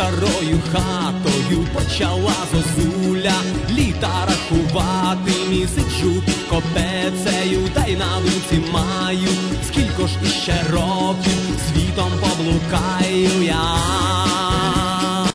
старою хатою почала зозуля літа рахувати. Сиджу під копецею, та й на думці маю, скілько ж іще років світом поблукаю я.